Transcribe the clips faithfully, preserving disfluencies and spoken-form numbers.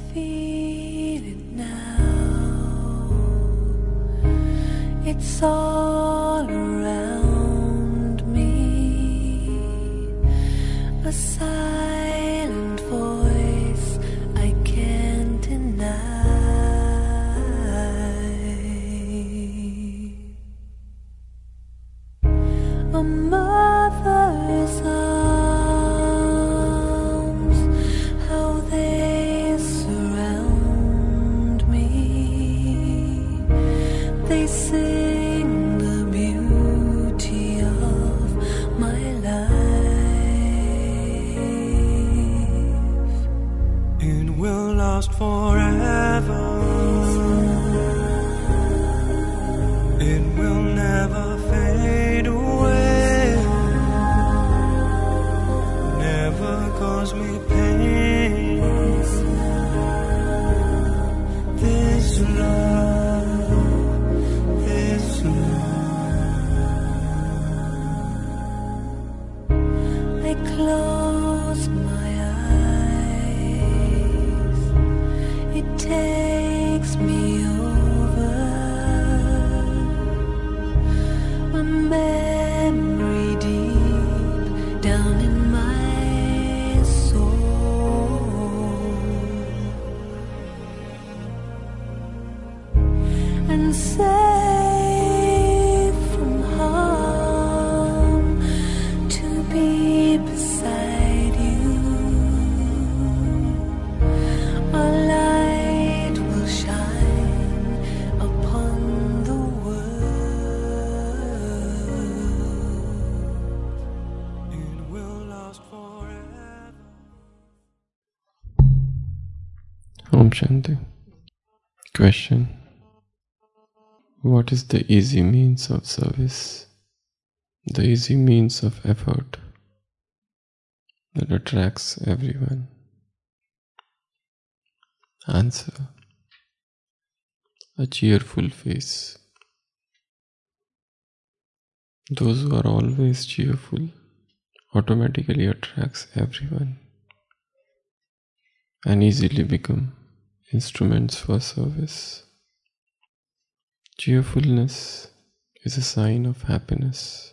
feel it now. It's all around me, a silent voice I can't deny. A mother's arms, how they surround me. They sing the beauty of my life. It will last forever. It will never fade away. Never cause me pain. This love, this love. I close my eyes. It takes me over. A memory deep down in my soul, and safe from harm to be beside you. A light will shine upon the world. It will last forever. Om Shanti. Question: what is the easy means of service, the easy means of effort that attracts everyone? Answer: a cheerful face. Those who are always cheerful automatically attracts everyone and easily become instruments for service. Cheerfulness is a sign of happiness.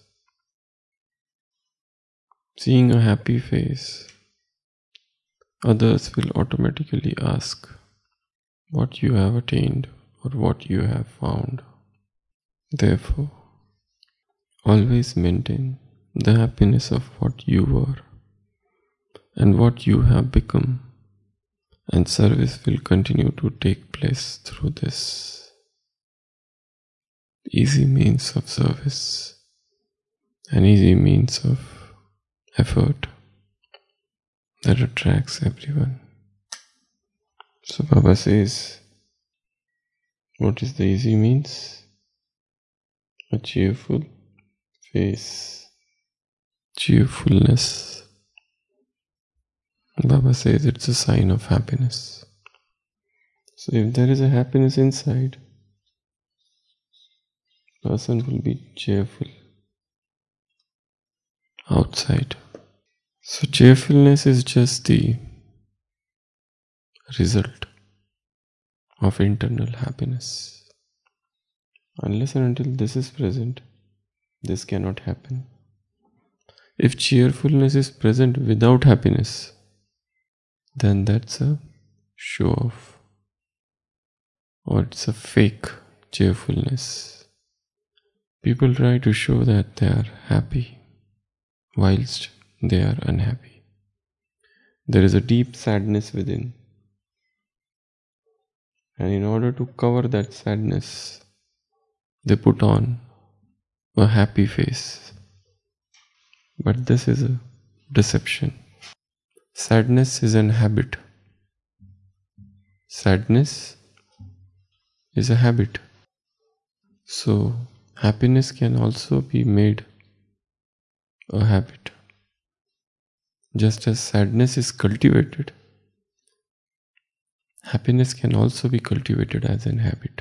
Seeing a happy face, others will automatically ask what you have attained or what you have found. Therefore, always maintain the happiness of what you were and what you have become, and service will continue to take place through this. Easy means of service, an easy means of effort that attracts everyone. So Baba says, what is the easy means? A cheerful face, cheerfulness. Baba says it's a sign of happiness. So if there is a happiness inside, person will be cheerful outside. So cheerfulness is just the result of internal happiness. Unless and until this is present, this cannot happen. If cheerfulness is present without happiness, then that's a show off, or it's a fake cheerfulness. People try to show that they are happy whilst they are unhappy. There is a deep sadness within, and in order to cover that sadness, they put on a happy face. But this is a deception. Sadness is an habit. Sadness is a habit. So happiness can also be made a habit. Just as sadness is cultivated, happiness can also be cultivated as an habit.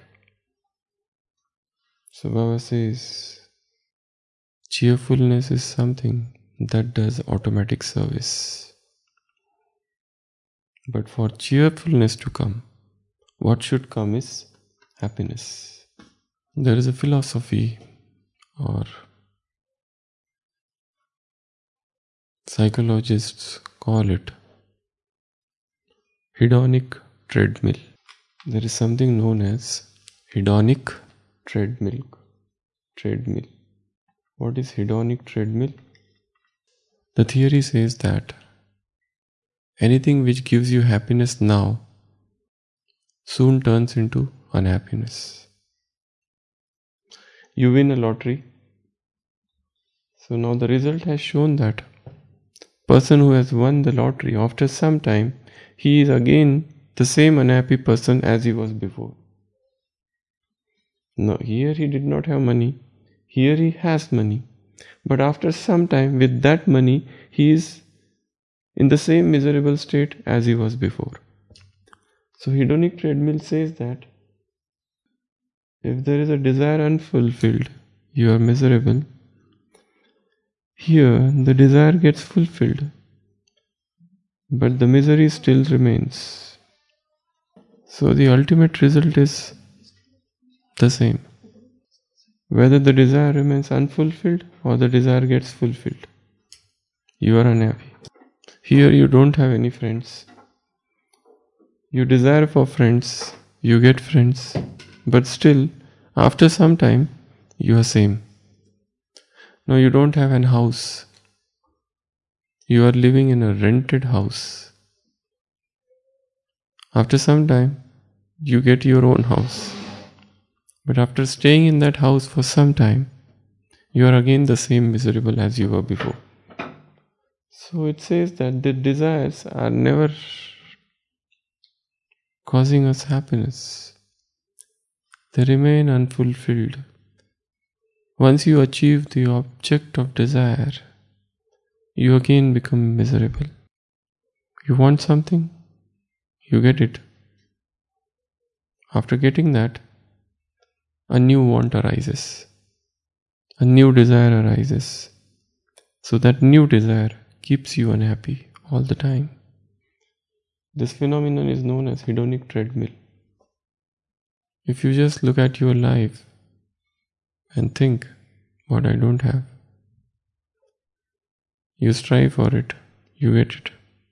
So Baba says, cheerfulness is something that does automatic service. But for cheerfulness to come, what should come is happiness. There is a philosophy or psychologists call it hedonic treadmill. There is something known as hedonic treadmill. Treadmill. What is hedonic treadmill? The theory says that anything which gives you happiness now soon turns into unhappiness. You win a lottery. So now the result has shown that person who has won the lottery, after some time, he is again the same unhappy person as he was before. Now here he did not have money. Here he has money. But after some time, with that money, he is in the same miserable state as he was before. So hedonic treadmill says that if there is a desire unfulfilled, you are miserable. Here, the desire gets fulfilled, but the misery still remains. So the ultimate result is the same. Whether the desire remains unfulfilled or the desire gets fulfilled, you are unhappy. Here you don't have any friends. You desire for friends, you get friends, but still, after some time, you are same. Now you don't have an house. You are living in a rented house. After some time, you get your own house. But after staying in that house for some time, you are again the same miserable as you were before. So it says that the desires are never causing us happiness. They remain unfulfilled. Once you achieve the object of desire, you again become miserable. You want something, you get it. After getting that, a new want arises. A new desire arises. So that new desire keeps you unhappy all the time. This phenomenon is known as hedonic treadmill. If you just look at your life and think, what I don't have, you strive for it, you get it.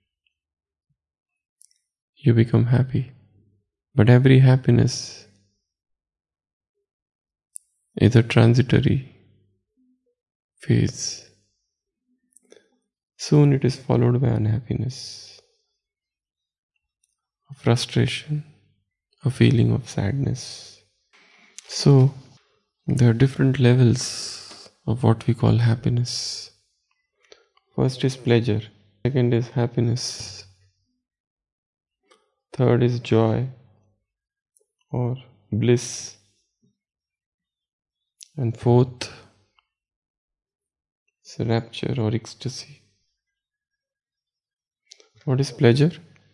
You become happy. But every happiness is a transitory phase. Soon it is followed by unhappiness, a frustration, a feeling of sadness. So, there are different levels of what we call happiness. First is pleasure, second is happiness, third is joy or bliss, and fourth is rapture or ecstasy. What is pleasure?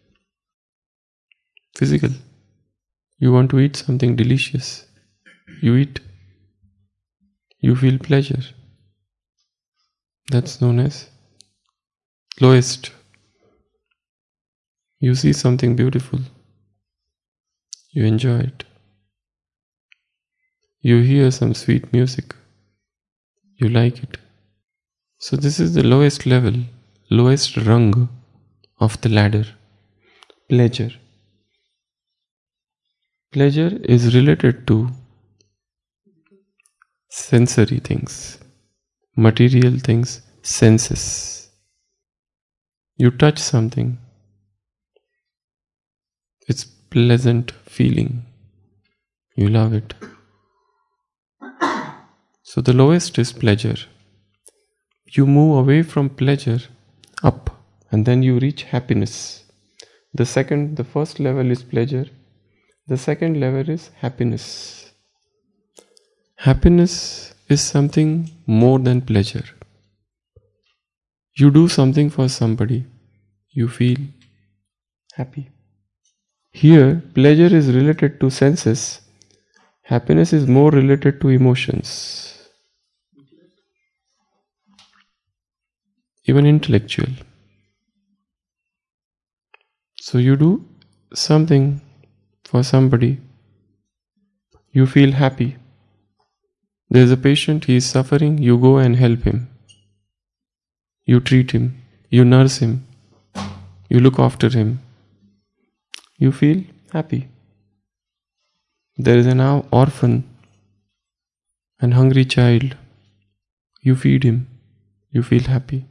Physical. You want to eat something delicious. You eat. You feel pleasure. That's known as lowest. You see something beautiful. You enjoy it. You hear some sweet music. You like it. So this is the lowest level, lowest rung of the ladder. Pleasure. Pleasure is related to sensory things, material things, senses. You touch something, it's pleasant feeling. You love it. So the lowest is pleasure. You move away from pleasure up and then you reach happiness. The second, the first level is pleasure. The second level is happiness. Happiness is something more than pleasure. You do something for somebody, you feel happy. Here, pleasure is related to senses. Happiness is more related to emotions. Even intellectual. So you do something for somebody, you feel happy. There is a patient, he is suffering, you go and help him. You treat him, you nurse him, you look after him. You feel happy. There is an orphan, an hungry child. You feed him, you feel happy.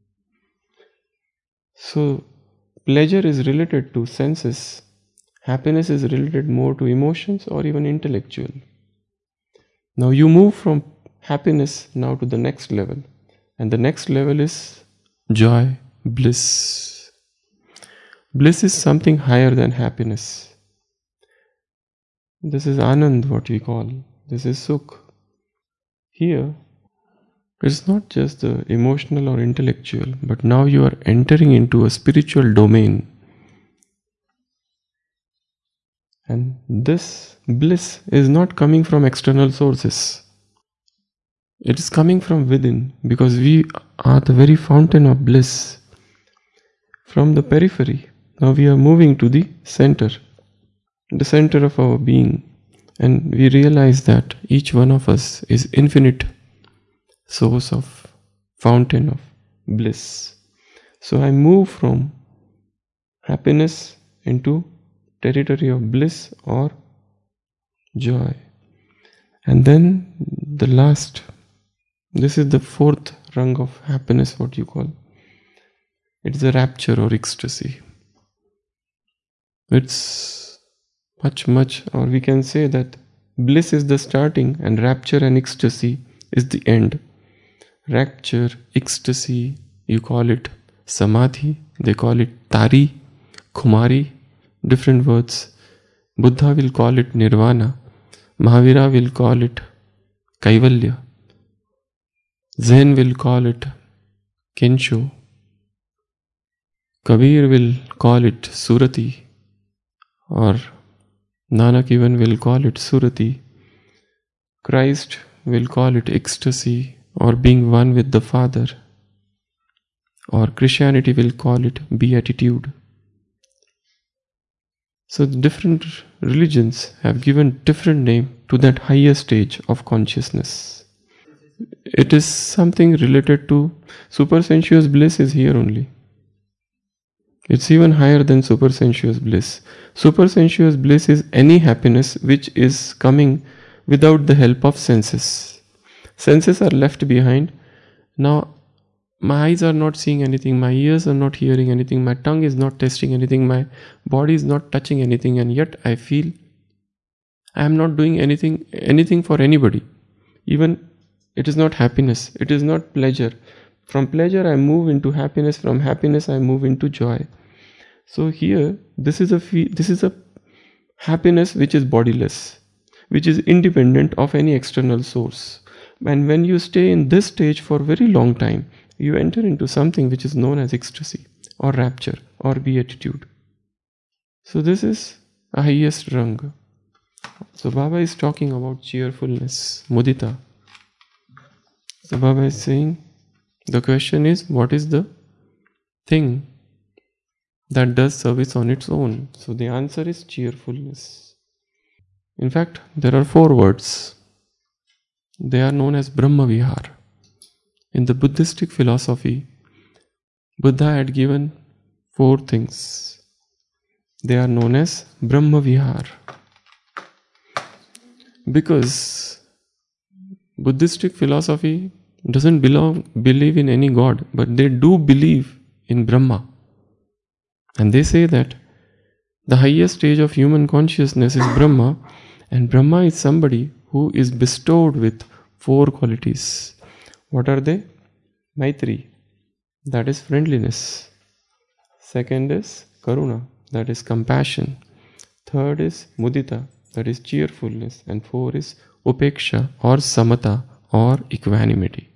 So, pleasure is related to senses. Happiness is related more to emotions or even intellectual. Now you move from happiness now to the next level. And the next level is joy, bliss. Bliss is something higher than happiness. This is Anand, what we call. This is Sukh. Here, it's not just the emotional or intellectual, but now you are entering into a spiritual domain. And this bliss is not coming from external sources. It is coming from within, because we are the very fountain of bliss. From the periphery, now we are moving to the center, the center of our being. And we realize that each one of us is infinite source of fountain of bliss. So I move from happiness into territory of bliss or joy. And then the last, this is the fourth rung of happiness, what you call. It's a rapture or ecstasy. It's much, much, or we can say that bliss is the starting and rapture and ecstasy is the end. Rapture, ecstasy, you call it samadhi, they call it tari, kumari, different words. Buddha will call it nirvana, Mahavira will call it kaivalya, Zen will call it kensho, Kabir will call it surati, or Nanak even will call it surati. Christ will call it ecstasy or being one with the Father, or Christianity will call it beatitude. So the different religions have given different name to that higher stage of consciousness. It is something related to supersensuous bliss is here only. It's even higher than supersensuous bliss. Supersensuous bliss is any happiness which is coming without the help of senses. Senses are left behind. Now, my eyes are not seeing anything, my ears are not hearing anything, my tongue is not tasting anything, my body is not touching anything, and yet I feel I am not doing anything, anything for anybody. Even it is not happiness, it is not pleasure. From pleasure I move into happiness, from happiness I move into joy. So here, this is a fe- this is a happiness which is bodiless, which is independent of any external source. And when you stay in this stage for a very long time, you enter into something which is known as ecstasy or rapture or beatitude. So this is a highest rung. So Baba is talking about cheerfulness, mudita. So Baba is saying, the question is, what is the thing that does service on its own? So the answer is cheerfulness. In fact, there are four words. They are known as Brahma Vihar. In the Buddhistic philosophy, Buddha had given four things. They are known as Brahma Vihar. Because Buddhistic philosophy doesn't belong, believe in any god, but they do believe in Brahma. And they say that the highest stage of human consciousness is Brahma, and Brahma is somebody who is bestowed with four qualities. What are they? Maitri, that is friendliness. Second is Karuna, that is compassion. Third is Mudita, that is cheerfulness. And four is Upeksha or Samata or equanimity.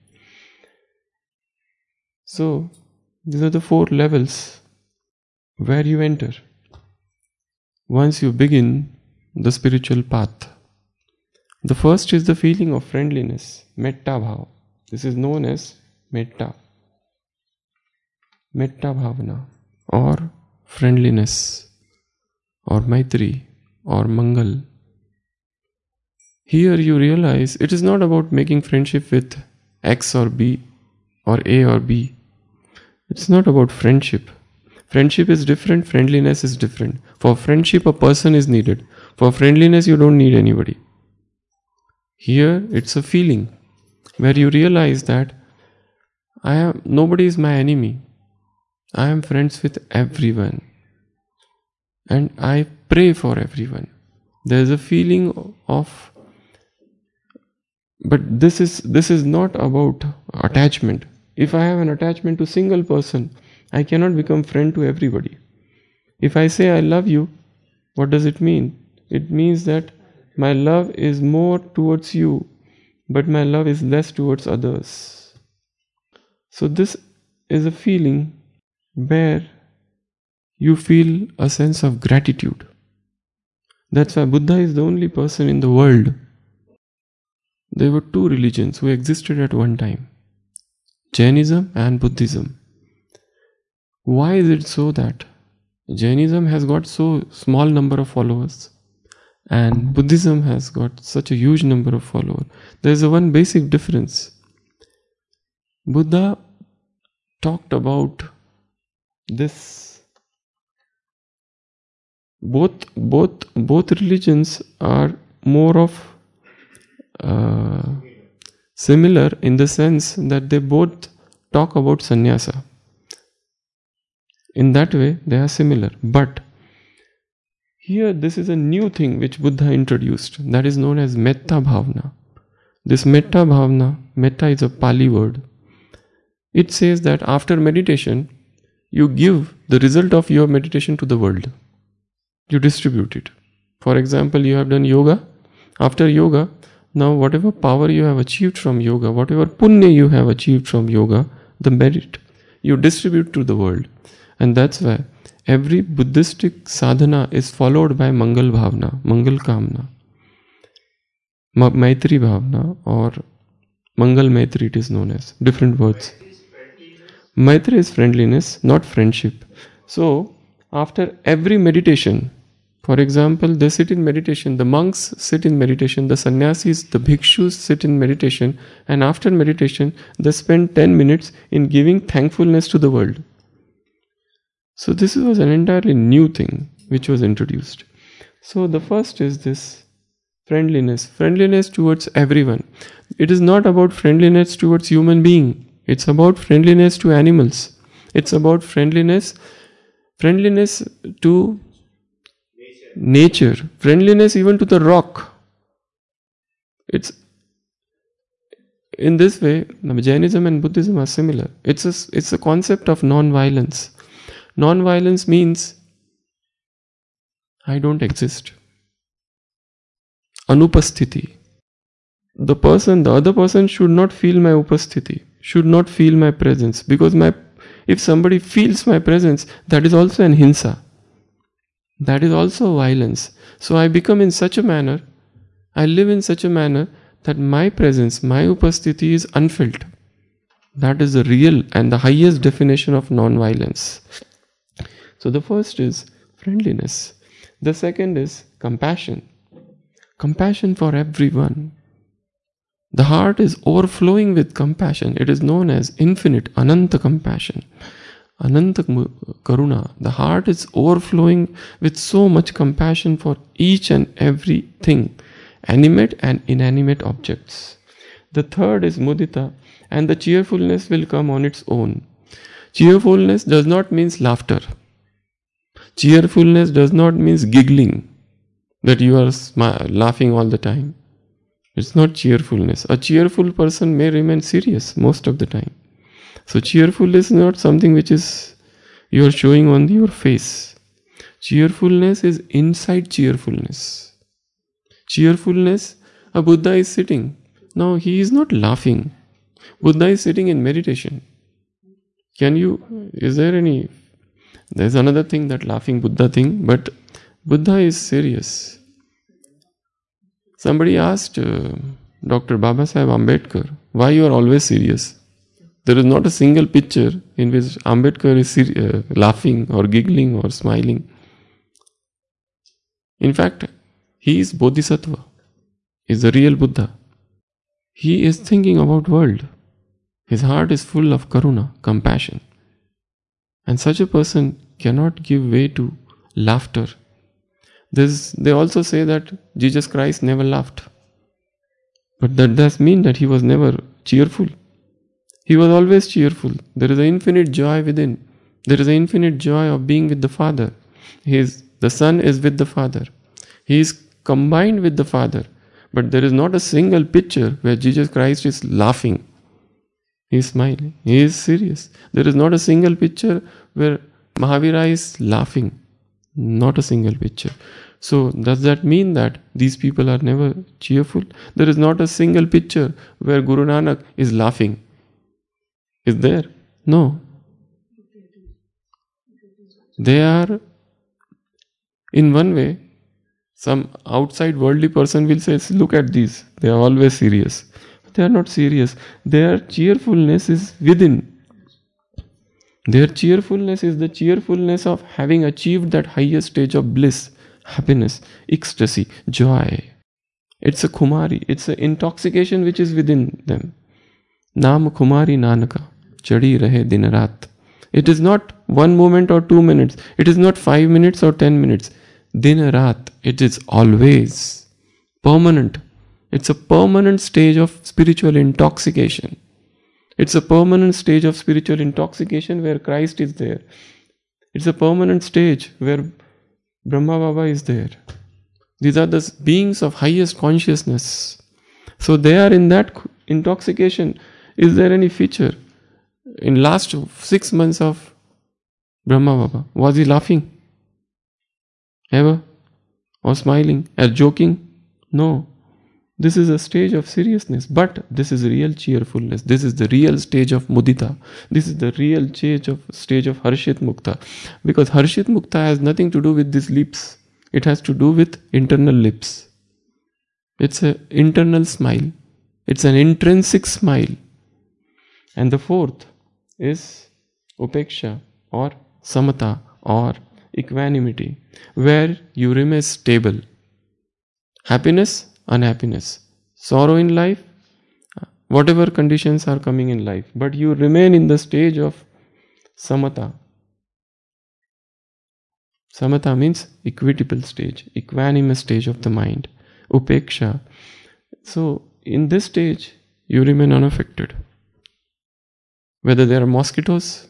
So, these are the four levels where you enter once you begin the spiritual path. The first is the feeling of friendliness, metta bhav. This is known as metta, metta bhavana or friendliness or Maitri or Mangal. Here you realize it is not about making friendship with X or B or A or B. It's not about friendship. Friendship is different, friendliness is different. For friendship, a person is needed. For friendliness, you don't need anybody. Here, it's a feeling where you realize that I am nobody is my enemy. I am friends with everyone. And I pray for everyone. There is a feeling of, but this is this is not about attachment. If I have an attachment to single person, I cannot become friend to everybody. If I say I love you, what does it mean? It means that my love is more towards you, but my love is less towards others. So this is a feeling where you feel a sense of gratitude. That's why Buddha is the only person in the world. There were two religions who existed at one time, Jainism and Buddhism. Why is it so that Jainism has got so small number of followers and Buddhism has got such a huge number of followers? There is a one basic difference. Buddha talked about this. Both both both religions are more of uh, similar in the sense that they both talk about sannyasa. In that way, they are similar. But here, this is a new thing which Buddha introduced, that is known as metta bhavana. This metta bhavana, metta is a Pali word. It says that after meditation, you give the result of your meditation to the world. You distribute it. For example, you have done yoga. After yoga, now whatever power you have achieved from yoga, whatever punya you have achieved from yoga, the merit, you distribute to the world. And that's why every Buddhistic sadhana is followed by Mangal Bhavana, Mangal Kamna, Ma- Maitri Bhavana, or Mangal Maitri it is known as, different words. Maitri is friendliness, not friendship. So, after every meditation, for example, they sit in meditation, the monks sit in meditation, the sannyasis, the bhikshus sit in meditation, and after meditation, they spend ten minutes in giving thankfulness to the world. So this was an entirely new thing which was introduced. So the first is this friendliness, friendliness towards everyone. It is not about friendliness towards human being. It's about friendliness to animals. It's about friendliness, friendliness to nature, friendliness even to the rock. It's in this way, Jainism and Buddhism are similar. It's a, it's a concept of non-violence. Non-violence means I don't exist. Anupasthiti. The person, the other person should not feel my upasthiti, should not feel my presence, because my if somebody feels my presence, that is also an hinsa. That is also violence. So I become in such a manner, I live in such a manner that my presence, my upasthiti is unfelt. That is the real and the highest definition of non-violence. So the first is friendliness. The second is compassion. Compassion for everyone. The heart is overflowing with compassion. It is known as infinite, ananta compassion. Ananta karuna. The heart is overflowing with so much compassion for each and everything, animate and inanimate objects. The third is mudita, and the cheerfulness will come on its own. Cheerfulness does not mean laughter. Cheerfulness does not mean giggling, that you are smi- laughing all the time. It's not cheerfulness. A cheerful person may remain serious most of the time. So cheerfulness is not something which is you are showing on your face. Cheerfulness is inside cheerfulness. Cheerfulness, a Buddha is sitting. Now he is not laughing. Buddha is sitting in meditation. Can you, is there any, there's another thing, that laughing Buddha thing, but Buddha is serious. Somebody asked uh, Doctor Baba Sahib Ambedkar, why you are always serious? There is not a single picture in which Ambedkar is uh, laughing or giggling or smiling. In fact, he is Bodhisattva, he is the real Buddha. He is thinking about world. His heart is full of karuna, compassion. And such a person cannot give way to laughter. This, they also say that Jesus Christ never laughed. But that does mean that he was never cheerful. He was always cheerful. There is an infinite joy within. There is an infinite joy of being with the Father. He is, the Son is with the Father. He is combined with the Father. But there is not a single picture where Jesus Christ is laughing. He is smiling. He is serious. There is not a single picture where Mahavira is laughing. Not a single picture. So does that mean that these people are never cheerful? There is not a single picture where Guru Nanak is laughing. Is there? No. They are, in one way, some outside worldly person will say, look at these, they are always serious. They are not serious. Their cheerfulness is within. Their cheerfulness is the cheerfulness of having achieved that highest stage of bliss, happiness, ecstasy, joy. It's a Kumari, it's an intoxication which is within them. Naam Kumari Nanaka, chadi rahe din raat. It is not one moment or two minutes. It is not five minutes or ten minutes. Din raat, it is always permanent. It's a permanent stage of spiritual intoxication. It's a permanent stage of spiritual intoxication where Christ is there. It's a permanent stage where Brahma Baba is there. These are the beings of highest consciousness. So they are in that intoxication. Is there any feature? In last six months of Brahma Baba, was he laughing? Ever? Or smiling? Or joking? No. This is a stage of seriousness, but this is real cheerfulness. This is the real stage of mudita. This is the real stage of stage of Harshit Mukta. Because Harshit Mukta has nothing to do with these lips. It has to do with internal lips. It's an internal smile. It's an intrinsic smile. And the fourth is upeksha or samata or equanimity, where you remain stable. Happiness, unhappiness, sorrow in life, whatever conditions are coming in life, but you remain in the stage of samata. Samata means equitable stage, equanimous stage of the mind. Upeksha. So in this stage, you remain unaffected. Whether there are mosquitoes,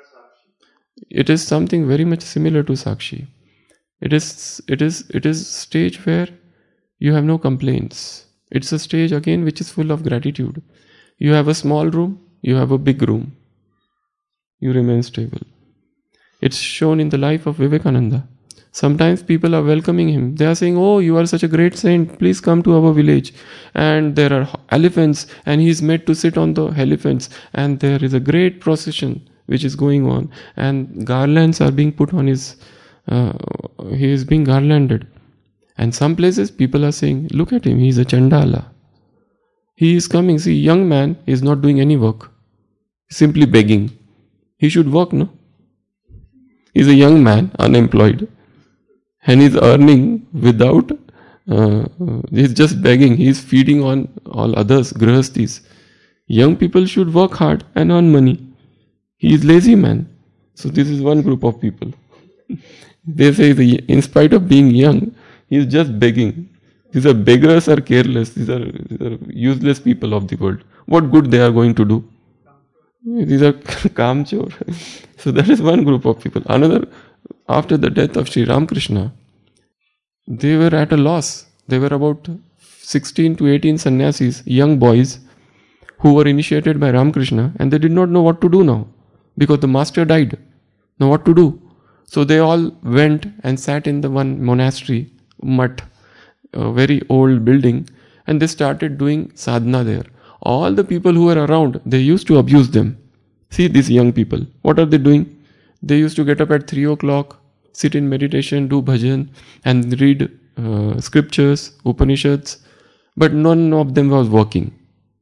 it is something very much similar to Sakshi. It is, it is, it is stage where you have no complaints. It's a stage again which is full of gratitude. You have a small room, you have a big room. You remain stable. It's shown in the life of Vivekananda. Sometimes people are welcoming him. They are saying, oh, you are such a great saint, please come to our village. And there are elephants and he is made to sit on the elephants. And there is a great procession which is going on. And garlands are being put on his, uh, he is being garlanded. And some places people are saying, look at him, he is a Chandala. He is coming, see, young man is not doing any work. Simply begging. He should work, no? He is a young man, unemployed. And he is earning without, uh, he is just begging. He is feeding on all others, grihasthis. Young people should work hard and earn money. He is lazy man. So this is one group of people. They say, the, in spite of being young, he is just begging. These are beggars are careless. These are, these are useless people of the world. What good they are going to do? These are kamchor. So that is one group of people. Another, after the death of Sri Ramakrishna, they were at a loss. They were about sixteen to eighteen sannyasis, young boys, who were initiated by Ramakrishna, and they did not know what to do now, because the master died. Now what to do? So they all went and sat in the one monastery, mutt, a very old building, and they started doing sadhana there. All the people who were around, they used to abuse them. See these young people, what are they doing? They used to get up at three o'clock, sit in meditation, do bhajan, and read uh, scriptures, Upanishads, but none of them was working.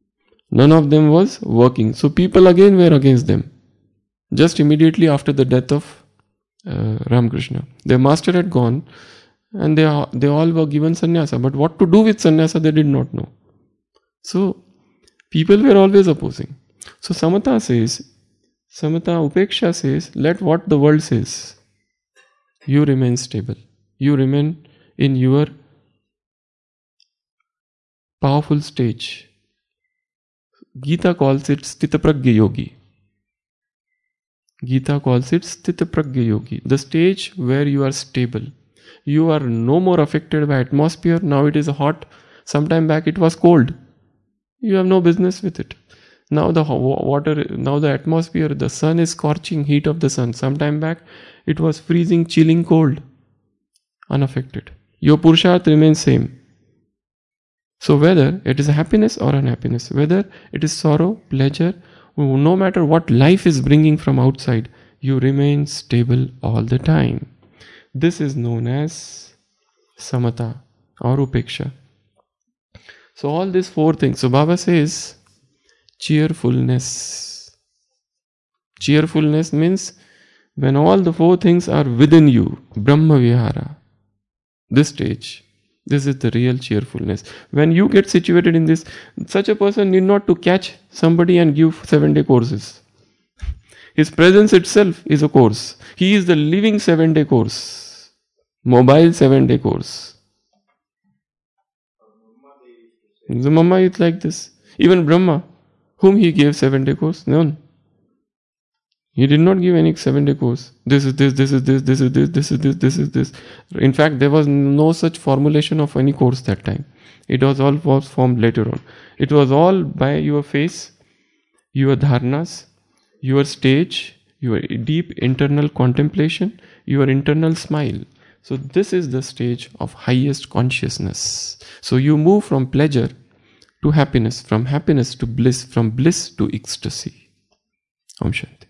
None of them was working. So people again were against them. Just immediately after the death of uh, Ramakrishna, their master had gone and they, they all were given sannyasa. But what to do with sannyasa, they did not know. So people were always opposing. So Samatha says, Samatha Upeksha says, let what the world says. You remain stable. You remain in your powerful stage. Gita calls it Sthitapragya Yogi. Gita calls it Sthitapragya Yogi. The stage where you are stable. You are no more affected by atmosphere. Now it is hot. Sometime back it was cold. You have no business with it. Now the water, now the atmosphere, the sun is scorching heat of the sun. Sometime back it was freezing, chilling cold. Unaffected. Your Purusharth remains same. So whether it is happiness or unhappiness, whether it is sorrow, pleasure, no matter what life is bringing from outside, you remain stable all the time. This is known as Samatha or Upeksha. So all these four things. So Baba says, cheerfulness. Cheerfulness means when all the four things are within you, Brahma Vihara. This stage. This is the real cheerfulness. When you get situated in this, such a person need not to catch somebody and give seven day courses. His presence itself is a course. He is the living seven day course. Mobile seven day course. The Mama is like this. Even Brahma, whom he gave seven day course? None. He did not give any seven day course. This is this, this is this, this is this, this is this, this is this. In fact, there was no such formulation of any course that time. It was all was formed later on. It was all by your face, your dharnas, your stage, your deep internal contemplation, your internal smile. So this is the stage of highest consciousness. So you move from pleasure to happiness, from happiness to bliss, from bliss to ecstasy. Om Shanti.